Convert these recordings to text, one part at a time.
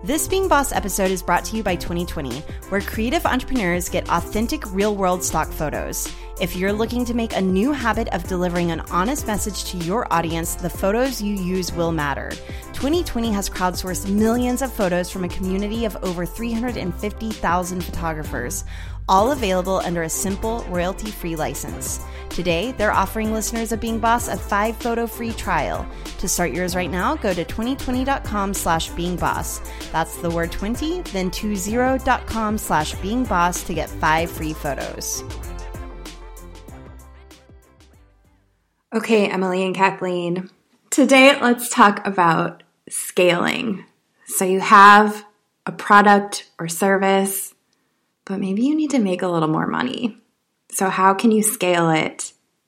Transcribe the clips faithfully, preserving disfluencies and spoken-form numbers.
This Being Boss episode is brought to you by twenty twenty, where creative entrepreneurs get authentic real-world stock photos. If you're looking to make a new habit of delivering an honest message to your audience, the photos you use will matter. twenty twenty has crowdsourced millions of photos from a community of over three hundred fifty thousand photographers, all available under a simple, royalty-free license. Today, they're offering listeners of Being Boss a five-photo free trial. To start yours right now, go to twenty twenty dot com slash being boss. That's the word twenty, then twenty dot com slash being boss to get five free photos. Okay, Emily and Kathleen. Today, let's talk about scaling. So you have a product or service, but maybe you need to make a little more money. So how can you scale it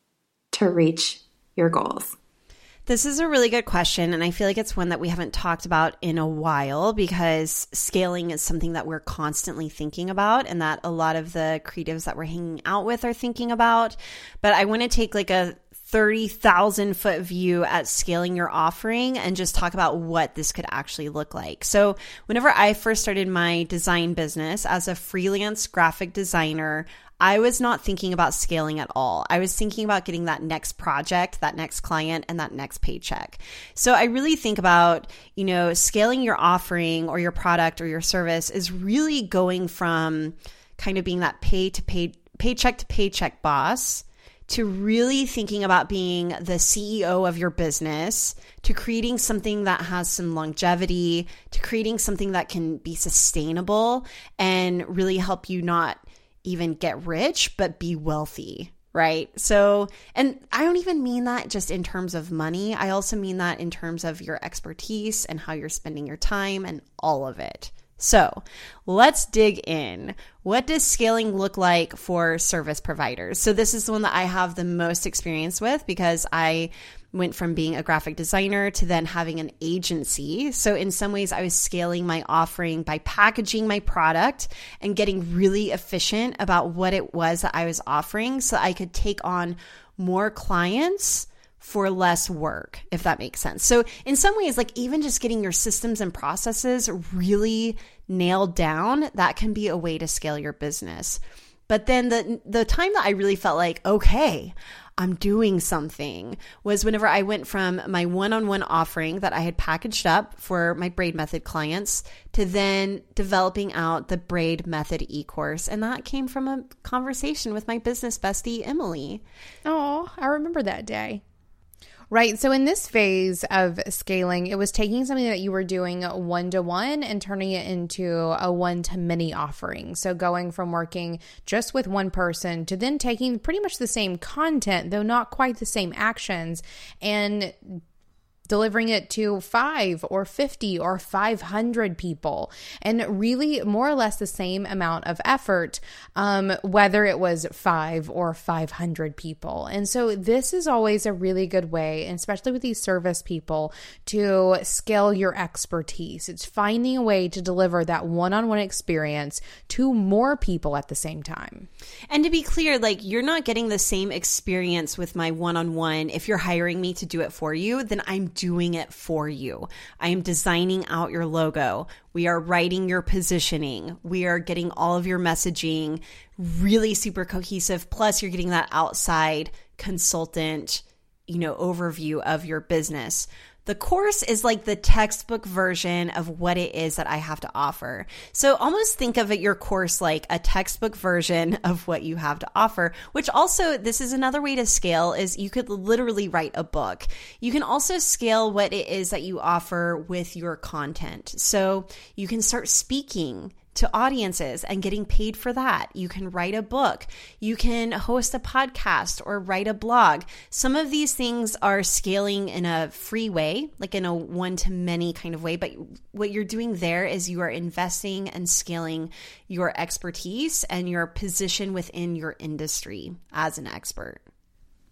to reach your goals? This is a really good question, and I feel like it's one that we haven't talked about in a while because scaling is something that we're constantly thinking about and that a lot of the creatives that we're hanging out with are thinking about. But I want to take like a thirty thousand foot view at scaling your offering and just talk about what this could actually look like. So whenever I first started my design business as a freelance graphic designer, I was not thinking about scaling at all. I was thinking about getting that next project, that next client, and that next paycheck. So I really think about, you know, scaling your offering or your product or your service is really going from kind of being that pay to pay, paycheck to paycheck boss to really thinking about being the C E O of your business, to creating something that has some longevity, to creating something that can be sustainable and really help you not even get rich, but be wealthy, right? So, and I don't even mean that just in terms of money. I also mean that in terms of your expertise and how you're spending your time and all of it. So let's dig in. What does scaling look like for service providers? So this is the one that I have the most experience with because I went from being a graphic designer to then having an agency. So in some ways, I was scaling my offering by packaging my product and getting really efficient about what it was that I was offering so I could take on more clients for less work, if that makes sense. So in some ways, like even just getting your systems and processes really nailed down, that can be a way to scale your business. But then the the time that I really felt like, okay, I'm doing something was whenever I went from my one-on-one offering that I had packaged up for my Braid Method clients to then developing out the Braid Method e-course. And that came from a conversation with my business bestie, Emily. Oh, I remember that day. Right. So in this phase of scaling, it was taking something that you were doing one-to-one and turning it into a one-to-many offering. So going from working just with one person to then taking pretty much the same content, though not quite the same actions, and delivering it to five or fifty or five hundred people, and really more or less the same amount of effort, um, whether it was five or five hundred people. And so this is always a really good way, especially with these service people, to scale your expertise. It's finding a way to deliver that one-on-one experience to more people at the same time. And to be clear, like you're not getting the same experience with my one-on-one. If you're hiring me to do it for you, then I'm doing it for you. I am designing out your logo. We are writing your positioning. We are getting all of your messaging really super cohesive. Plus you're getting that outside consultant, you know, overview of your business. The course is like the textbook version of what it is that I have to offer. So almost think of it, your course, like a textbook version of what you have to offer, which also, this is another way to scale, is you could literally write a book. You can also scale what it is that you offer with your content. So you can start speaking to audiences and getting paid for that. You can write a book. You can host a podcast or write a blog. Some of these things are scaling in a free way, like in a one-to-many kind of way. But what you're doing there is you are investing and scaling your expertise and your position within your industry as an expert.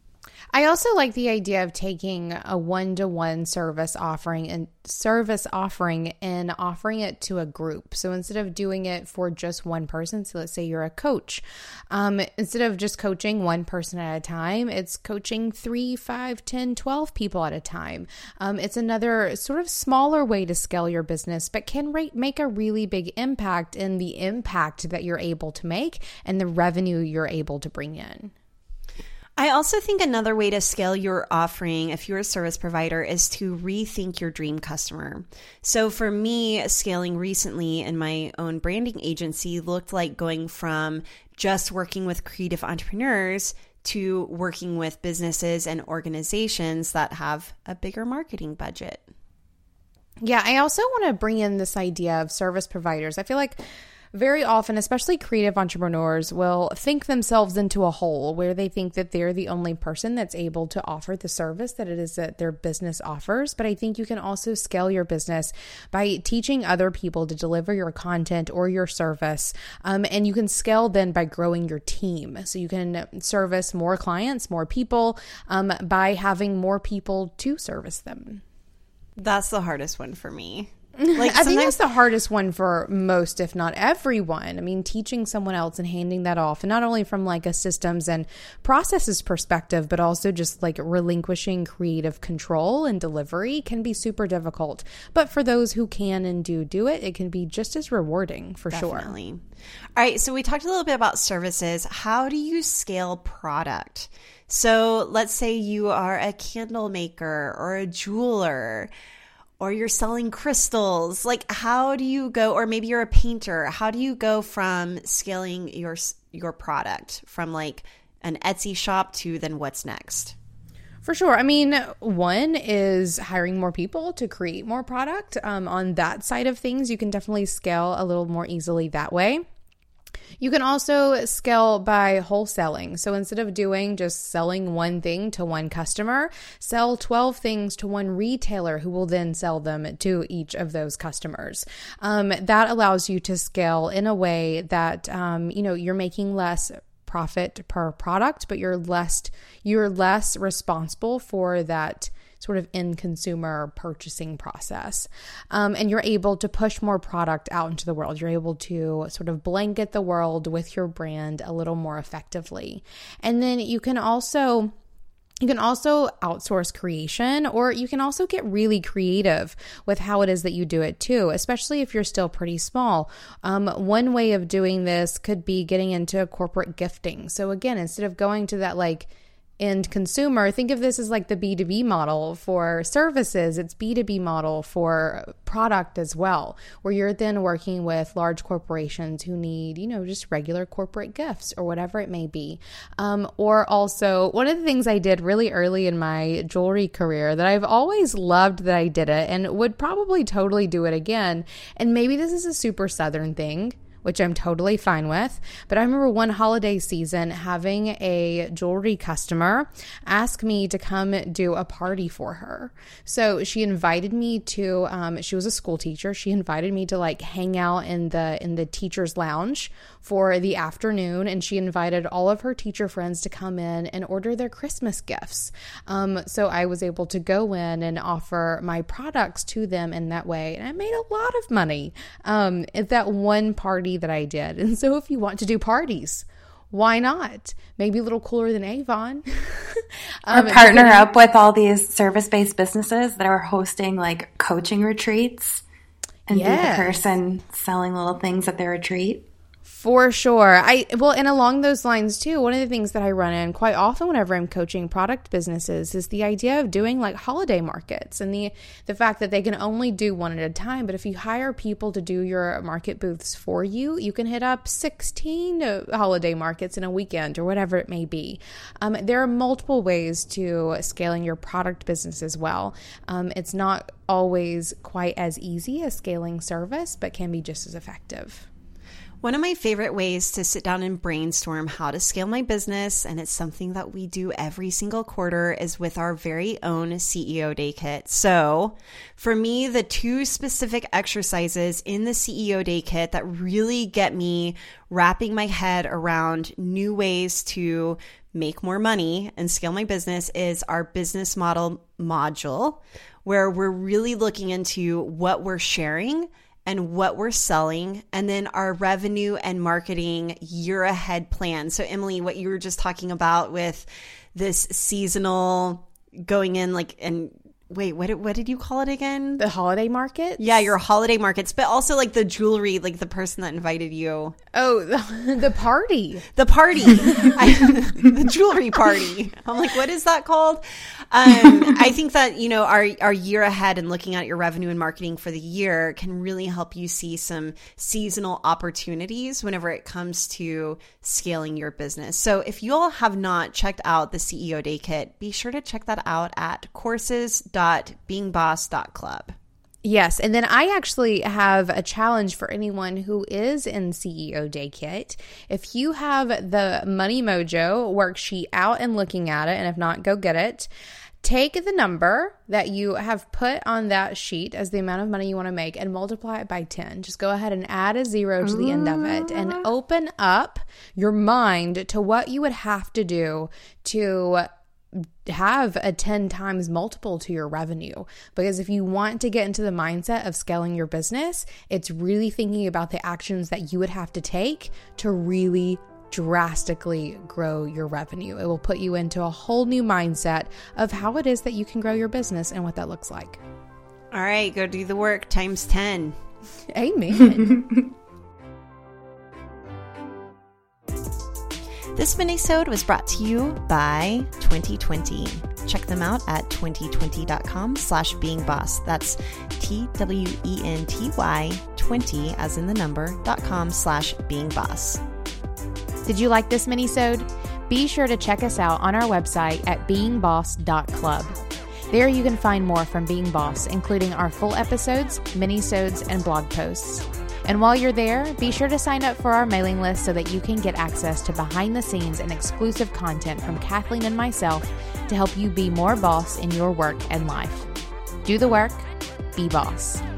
I also like the idea of taking a one-to-one service offering and service offering and offering it to a group. So instead of doing it for just one person, so let's say you're a coach, um, instead of just coaching one person at a time, it's coaching three, five, ten, twelve people at a time. Um, it's another sort of smaller way to scale your business, but can re- make a really big impact in the impact that you're able to make and the revenue you're able to bring in. I also think another way to scale your offering, if you're a service provider, is to rethink your dream customer. So for me, scaling recently in my own branding agency looked like going from just working with creative entrepreneurs to working with businesses and organizations that have a bigger marketing budget. Yeah, I also want to bring in this idea of service providers. I feel like very often, especially creative entrepreneurs, will think themselves into a hole where they think that they're the only person that's able to offer the service that it is that their business offers. But I think you can also scale your business by teaching other people to deliver your content or your service. Um, and you can scale then by growing your team. So you can service more clients, more people, um, by having more people to service them. That's the hardest one for me. Like I think that's the hardest one for most, if not everyone. I mean, teaching someone else and handing that off, and not only from like a systems and processes perspective, but also just like relinquishing creative control and delivery can be super difficult. But for those who can and do do it, it can be just as rewarding for Definitely. sure. Definitely. All right. So we talked a little bit about services. How do you scale product? So let's say you are a candle maker or a jeweler, or you're selling crystals. Like, how do you go, or maybe you're a painter. How do you go from scaling your your product from like an Etsy shop to then what's next? For sure. I mean, one is hiring more people to create more product. Um, on that side of things, you can definitely scale a little more easily that way. You can also scale by wholesaling. So instead of doing just selling one thing to one customer, sell twelve things to one retailer who will then sell them to each of those customers. Um, that allows you to scale in a way that, um, you know, you're making less profit per product, but you're less, you're less responsible for that sort of end consumer purchasing process. Um, and you're able to push more product out into the world. You're able to sort of blanket the world with your brand a little more effectively. And then you can also You can also outsource creation, or you can also get really creative with how it is that you do it too, especially if you're still pretty small. Um, one way of doing this could be getting into corporate gifting. So again, instead of going to that like end consumer, think of this as like the B two B model for services. It's B two B model for product as well, where you're then working with large corporations who need, you know, just regular corporate gifts or whatever it may be. Um, or also, one of the things I did really early in my jewelry career that I've always loved that I did it and would probably totally do it again. And maybe this is a super Southern thing, which I'm totally fine with. But I remember one holiday season having a jewelry customer ask me to come do a party for her. So she invited me to, um, she was a school teacher. She invited me to like hang out in the, in the teacher's lounge for the afternoon. And she invited all of her teacher friends to come in and order their Christmas gifts. Um, so I was able to go in and offer my products to them in that way. And I made a lot of money um, at that one party that I did. And so if you want to do parties, why not? Maybe a little cooler than Avon. um, or partner up with all these service-based businesses that are hosting like coaching retreats and yes. be the person selling little things at their retreat. For sure. I well, and along those lines too, one of the things that I run in quite often whenever I'm coaching product businesses is the idea of doing like holiday markets and the the fact that they can only do one at a time. But if you hire people to do your market booths for you, you can hit up sixteen holiday markets in a weekend or whatever it may be. Um, there are multiple ways to scaling your product business as well. Um, it's not always quite as easy as scaling service, but can be just as effective. One of my favorite ways to sit down and brainstorm how to scale my business, and it's something that we do every single quarter, is with our very own C E O Day Kit. So for me, the two specific exercises in the C E O Day Kit that really get me wrapping my head around new ways to make more money and scale my business is our business model module, where we're really looking into what we're sharing and what we're selling, and then our revenue and marketing year ahead plan. So Emily, what you were just talking about with this seasonal going in, like, and wait, what did, what did you call it again? The holiday markets? Yeah, your holiday markets, but also like the jewelry, like the person that invited you. Oh, the, the party. The party. I, the jewelry party. I'm like, what is that called? Um, I think that, you know, our, our year ahead and looking at your revenue and marketing for the year can really help you see some seasonal opportunities whenever it comes to scaling your business. So if you all have not checked out the C E O Day Kit, be sure to check that out at courses dot being boss dot club. Yes. And then I actually have a challenge for anyone who is in C E O Day Kit. If you have the Money Mojo worksheet out and looking at it, and if not, go get it. Take the number that you have put on that sheet as the amount of money you want to make and multiply it by ten. Just go ahead and add a zero to the end of it and open up your mind to what you would have to do to have a ten times multiple to your revenue. Because if you want to get into the mindset of scaling your business, it's really thinking about the actions that you would have to take to really drastically grow your revenue. It will put you into a whole new mindset of how it is that you can grow your business and what that looks like. All right, go do the work times ten. Amen. This minisode was brought to you by twenty twenty. Check them out at twenty twenty dot com slash being boss. That's T W E N T Y twenty as in the number dot com slash being boss. Did you like this minisode? Be sure to check us out on our website at being boss dot club. There you can find more from Being Boss, including our full episodes, minisodes, and blog posts. And while you're there, be sure to sign up for our mailing list so that you can get access to behind the scenes and exclusive content from Kathleen and myself to help you be more boss in your work and life. Do the work, be boss.